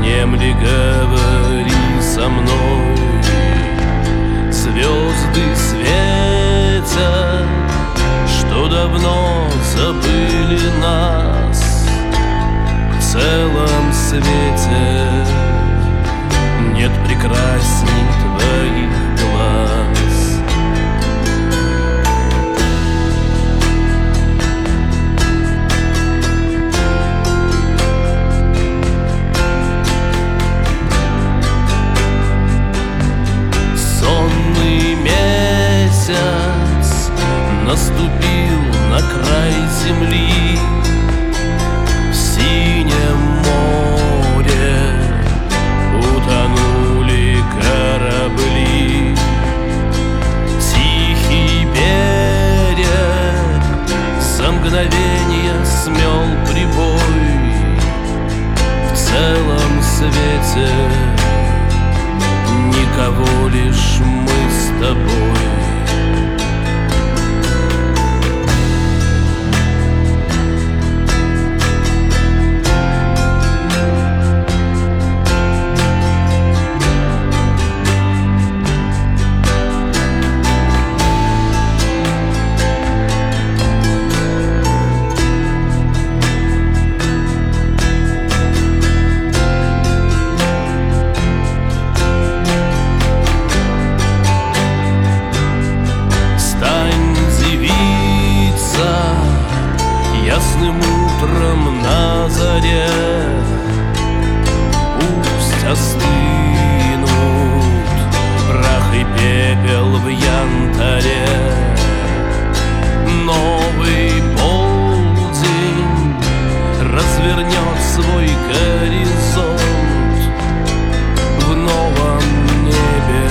Внемли, говори со мной. Звезды светят, что давно забыли нас. В целом свете нет прекрасней твоих глаз. Сонный месяц наступил на край земли. В синем море утонули корабли. Тихий берег за мгновенье смел прибой. В целом свете никого, лишь мы с тобой. Ясным утром на заре пусть остынут прах и пепел в янтаре. Новый полдень развернет свой горизонт. В новом небе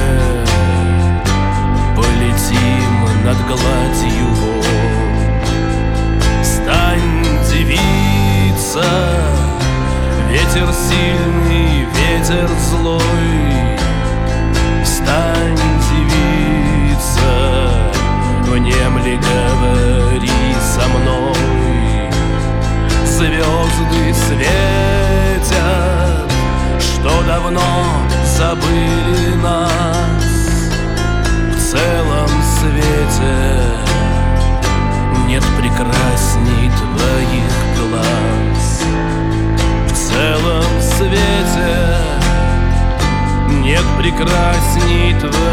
полетим над гладью вод. Стань, девица, ветер сильный, ветер злой. Стань, девица, внемли, говори со мной. Звезды светят, что давно забыли нас. В целом свете нет прекрасней твоих глаз. В целом свете нет прекрасней твоих